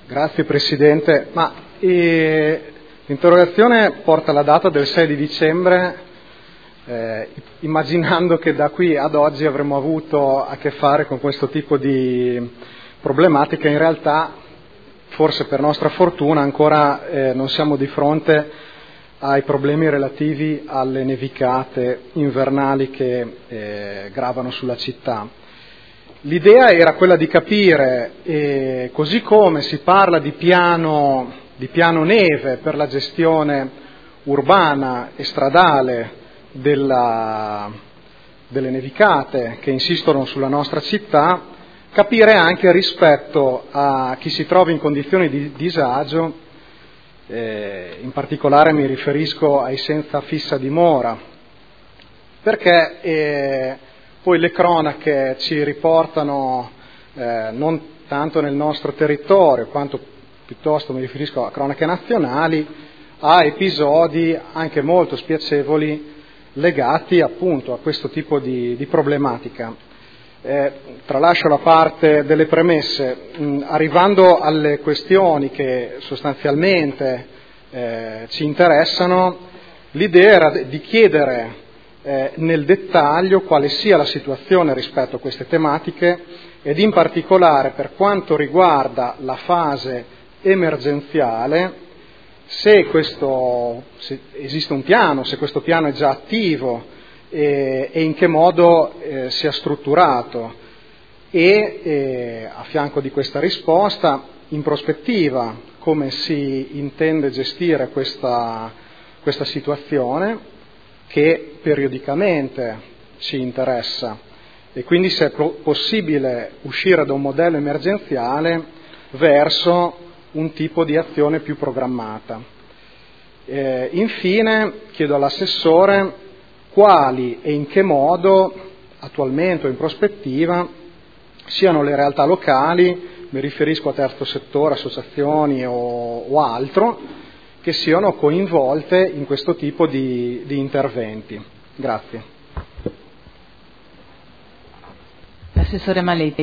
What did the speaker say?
Grazie Presidente. L'interrogazione porta la data del 6 di dicembre, immaginando che da qui ad oggi avremmo avuto a che fare con questo tipo di problematica. In realtà, forse per nostra fortuna, ancora non siamo di fronte ai problemi relativi alle nevicate invernali che gravano sulla città. L'idea era quella di capire, così come si parla di piano neve per la gestione urbana e stradale delle nevicate che insistono sulla nostra città, capire anche rispetto a chi si trova in condizioni di disagio, in particolare mi riferisco ai senza fissa dimora, perché poi le cronache ci riportano, non tanto nel nostro territorio, quanto piuttosto mi riferisco a cronache nazionali, a episodi anche molto spiacevoli legati appunto a questo tipo di problematica. Tralascio la parte delle premesse, arrivando alle questioni che sostanzialmente ci interessano. L'idea era di chiedere nel dettaglio quale sia la situazione rispetto a queste tematiche ed in particolare per quanto riguarda la fase emergenziale, se esiste un piano, se questo piano è già attivo e in che modo sia strutturato e a fianco di questa risposta, in prospettiva, come si intende gestire questa situazione che periodicamente ci interessa e quindi se è possibile uscire da un modello emergenziale verso un tipo di azione più programmata. Infine chiedo all'assessore quali e in che modo attualmente o in prospettiva siano le realtà locali, mi riferisco a terzo settore, associazioni o altro, che siano coinvolte in questo tipo di interventi. Grazie. L'assessore Maletti.